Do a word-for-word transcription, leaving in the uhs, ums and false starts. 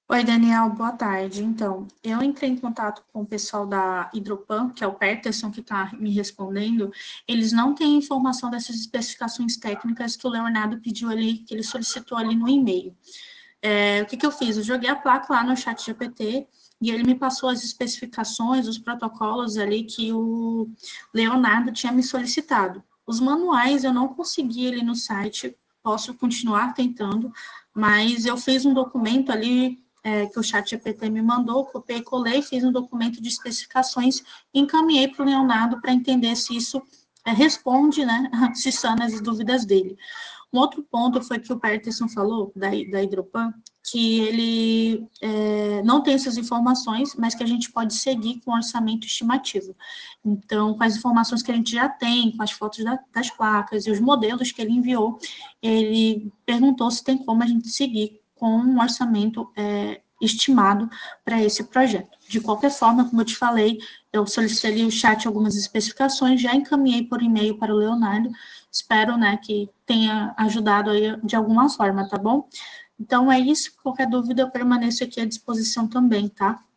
Oi, Daniel, boa tarde. Então, eu entrei em contato com o pessoal da Hidropan, que é o Peterson que está me respondendo. Eles não têm informação dessas especificações técnicas que o Leonardo pediu ali, que ele solicitou ali no e-mail. É, o que, que eu fiz? Eu joguei a placa lá no chat G P T e ele me passou as especificações, os protocolos ali que o Leonardo tinha me solicitado. Os manuais eu não consegui ali no site, posso continuar tentando, mas eu fiz um documento ali é, que o chat G P T me mandou, copiei e colei, fiz um documento de especificações e encaminhei para o Leonardo para entender se isso é, responde, né, se sana as dúvidas dele. Um outro ponto foi que o Peterson falou, da, da Hidropan, que ele é, não tem essas informações, mas que a gente pode seguir com orçamento estimativo. Então, com as informações que a gente já tem, com as fotos da, das placas e os modelos que ele enviou, ele perguntou se tem como a gente seguir com um orçamento é, estimado para esse projeto. De qualquer forma, como eu te falei, eu solicitei o chat algumas especificações, já encaminhei por e-mail para o Leonardo, espero, né, que tenha ajudado aí de alguma forma, tá bom? Então, é isso. Qualquer dúvida, eu permaneço aqui à disposição também, tá?